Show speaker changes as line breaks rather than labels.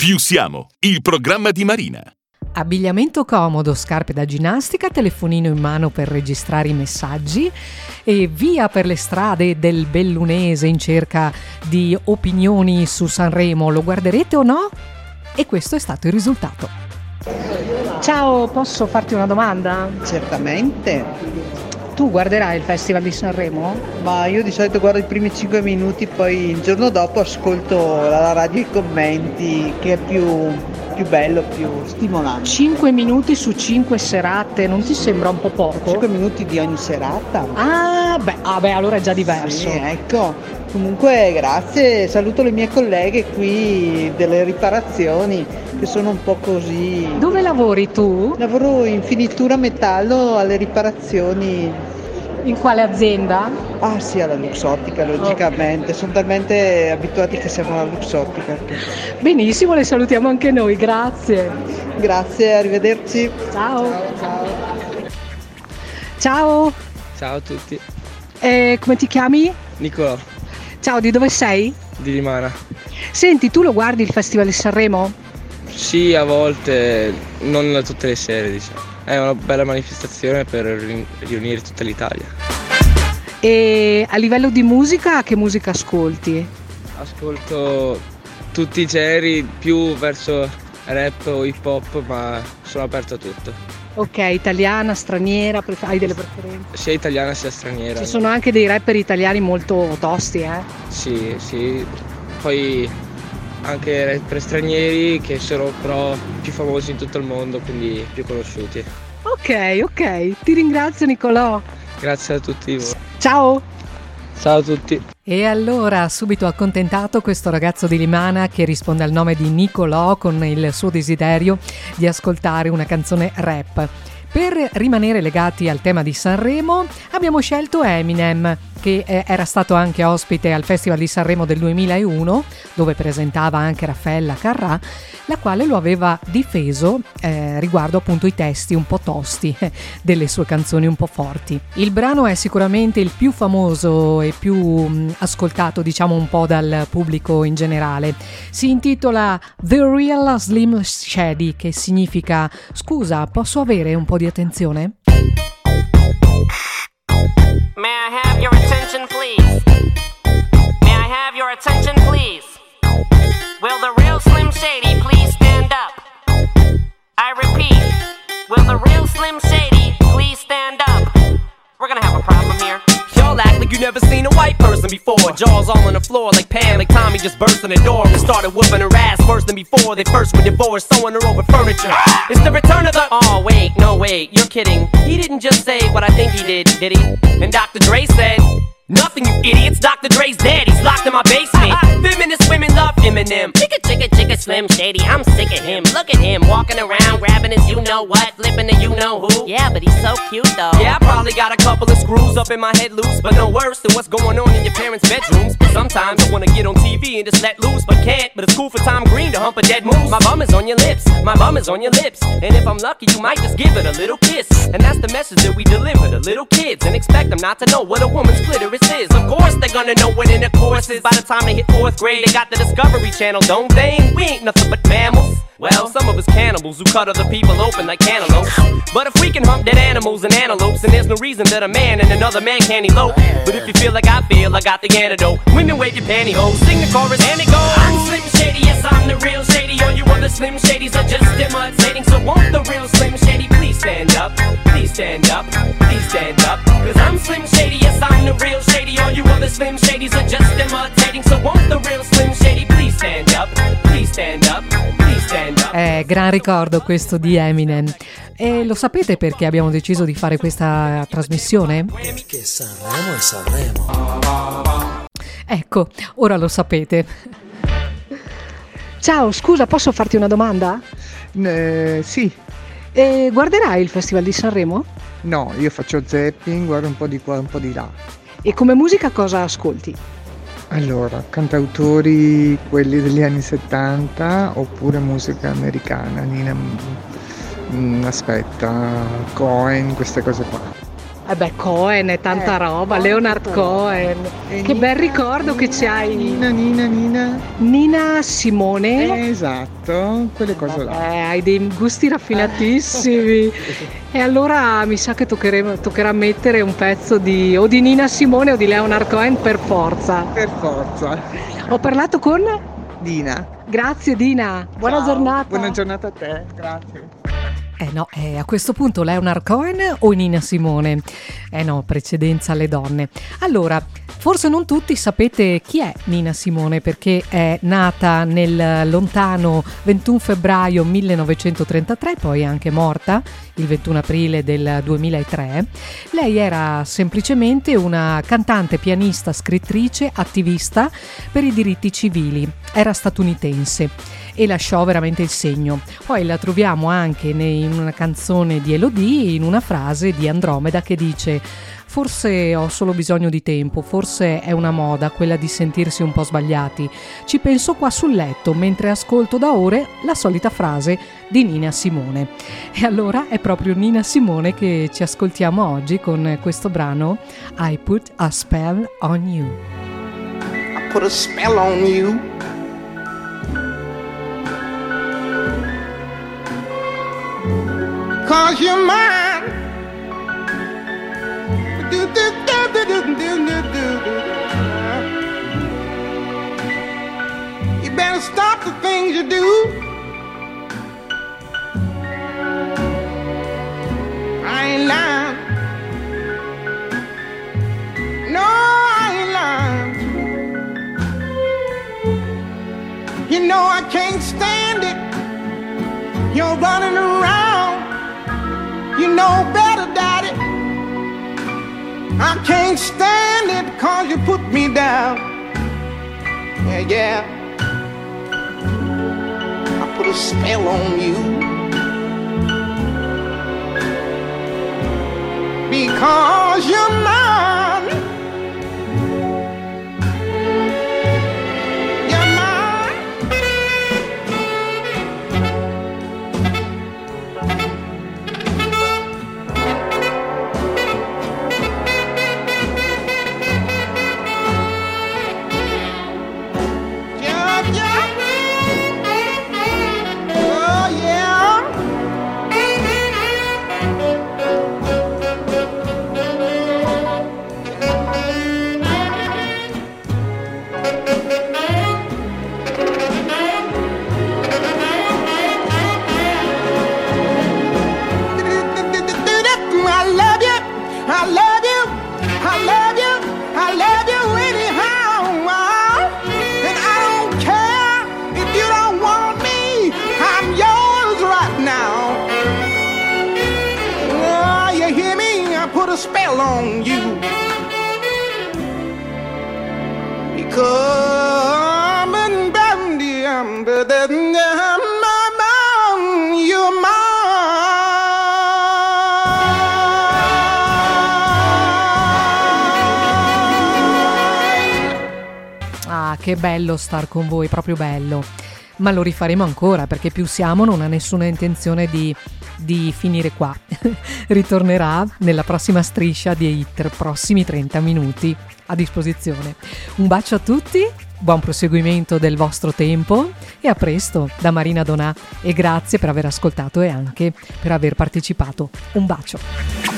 Più siamo, il programma di Marina.
Abbigliamento comodo, scarpe da ginnastica, telefonino in mano per registrare i messaggi e via per le strade del Bellunese in cerca di opinioni su Sanremo. Lo guarderete o no? E questo è stato il risultato. Ciao, posso farti una domanda?
Certamente,
Tu guarderai il Festival di Sanremo?
ma io di solito guardo i primi 5 minuti, poi il giorno dopo ascolto la radio e i commenti, che è più bello, più stimolante.
5 minuti su 5 serate, non ti sembra un po' poco?
5 minuti di ogni serata.
Beh, allora è già diverso.
Sì, ecco. Comunque grazie, saluto le mie colleghe qui delle riparazioni che sono un po' così.
Dove lavori tu?
Lavoro in finitura metallo alle riparazioni.
In quale azienda?
Ah sì, alla Luxottica logicamente, sono talmente abituati che siamo alla Luxottica.
Benissimo, le salutiamo anche noi, grazie.
Grazie, arrivederci.
Ciao. Ciao,
Ciao a tutti,
come ti chiami?
Nicolò
Ciao, di dove sei?
di Limana.
Senti, tu lo guardi il Festival di Sanremo?
Sì, a volte, non tutte le sere, diciamo. È una bella manifestazione per riunire tutta l'Italia.
E a livello di musica, che musica ascolti?
Ascolto tutti i generi, più verso rap o hip hop, ma sono aperto a tutto.
Ok, italiana, straniera, hai delle preferenze?
Sia italiana sia straniera.
Ci sono anche dei rapper italiani molto tosti, eh?
Sì. Poi anche rapper stranieri che sono però più famosi in tutto il mondo, quindi più conosciuti.
Ok, ti ringrazio Nicolò.
Grazie a tutti voi.
Ciao!
Ciao a tutti.
E allora, subito accontentato questo ragazzo di Limana che risponde al nome di Nicolò con il suo desiderio di ascoltare una canzone rap. Per rimanere legati al tema di Sanremo abbiamo scelto Eminem, che era stato anche ospite al Festival di Sanremo del 2001, dove presentava anche Raffaella Carrà, la quale lo aveva difeso riguardo appunto i testi un po' tosti delle sue canzoni un po' forti. Il brano è sicuramente il più famoso e più ascoltato, diciamo un po' dal pubblico in generale. Si intitola The Real Slim Shady, che significa scusa, posso avere un po' di attenzione?
May I have your attention, please? May I have your attention, please? Will the real Slim Shady please stand up? I repeat, will the real Slim Shady please stand up? We're gonna have a problem here.
Y'all act like you never seen a white person before. Jaws all on the floor like Pam, like Tommy just burst in the door and started whooping her ass worse than before. They first were divorced, sewing her over furniture. It's the return of the... Oh, wait, you're kidding. He didn't just say what I think he did he? And Dr. Dre said... Nothing, you idiots. Dr. Dre's dead. He's locked in my basement. Feminist women love Eminem. Chicka, Slim Shady. I'm sick of him. Look at him walking around, grabbing his you-know-what, flipping the you-know-who.
Yeah, but he's so cute though.
Yeah, I probably got a couple of screws up in my head loose, but no worse than what's going on in your parents' bedrooms. But sometimes I wanna get on TV and just let loose, but can't. But it's cool for Tom Green to hump a dead moose. My bum is on your lips. My bum is on your lips. And if I'm lucky, you might just give it a little kiss. And that's the message that we deliver to little kids, and expect them not to know what a woman's clitoris is. Of course they're gonna know what intercourse is. By the time they hit 4th grade, they got the Discovery Channel, don't they? We ain't nothing but mammals. Well, some of us cannibals who cut other people open like cantaloupes. But if we can hump dead animals and antelopes, then there's no reason that a man and another man can't elope. But if you feel like I feel, I got the antidote. Women wave your pantyhose, sing the chorus and it goes. I'm Slim Shady, yes I'm the real Shady. All you other Slim Shadys are just imitating. So won't the real Slim Shady please stand up? Please stand up, please stand up. Cause I'm Slim Shady, yes I'm the real Shady. All you other Slim Shadys are just imitating. So won't the real Slim Shady please stand up? Please stand up, please stand up.
Gran ricordo questo di Eminem. E lo sapete perché abbiamo deciso di fare questa trasmissione?
Perché Sanremo è Sanremo.
Ecco, ora lo sapete. Ciao, scusa, posso farti una domanda?
Sì.
Guarderai il Festival di Sanremo?
No, io faccio zapping, guardo un po' di qua, un po' di là.
E come musica cosa ascolti?
Allora, cantautori quelli degli anni 70 oppure musica americana, aspetta, Cohen, queste cose qua.
Cohen è tanta roba, Leonard Cohen. Che bel ricordo che ci hai. Nina Simone.
Esatto, quelle cose là.
Hai dei gusti raffinatissimi. E allora mi sa che toccherà mettere un pezzo di Nina Simone o di Leonard Cohen per forza.
Per forza.
Ho parlato con
Dina.
Grazie Dina, buona giornata.
Buona giornata a te, grazie.
A questo punto Leonard Cohen o Nina Simone? Precedenza alle donne. Allora, forse non tutti sapete chi è Nina Simone, perché è nata nel lontano 21 febbraio 1933, poi è anche morta il 21 aprile del 2003. Lei era semplicemente una cantante, pianista, scrittrice, attivista per i diritti civili. Era statunitense e lasciò veramente il segno. Poi la troviamo anche in una canzone di Elodie, in una frase di Andromeda che dice: forse ho solo bisogno di tempo, forse è una moda quella di sentirsi un po' sbagliati. Ci penso qua sul letto mentre ascolto da ore la solita frase di Nina Simone. E allora è proprio Nina Simone che ci ascoltiamo oggi con questo brano I Put a Spell on You.
I put a spell on you. Cause you're mine. You better stop the things you do. I ain't lying. No, I ain't lying. You know I can't stand it. You're running around. You know better, Daddy. I can't stand it 'cause you put me down. Yeah. I put a spell on you. Because you're mine. Spell on you because you're mine.
Ah, che bello star con voi, proprio bello. Ma lo rifaremo ancora, perché più siamo non ha nessuna intenzione di finire qua. Ritornerà nella prossima striscia di hit, prossimi 30 minuti a disposizione. Un bacio a tutti, buon proseguimento del vostro tempo e a presto da Marina Donà, e grazie per aver ascoltato e anche per aver partecipato. Un bacio.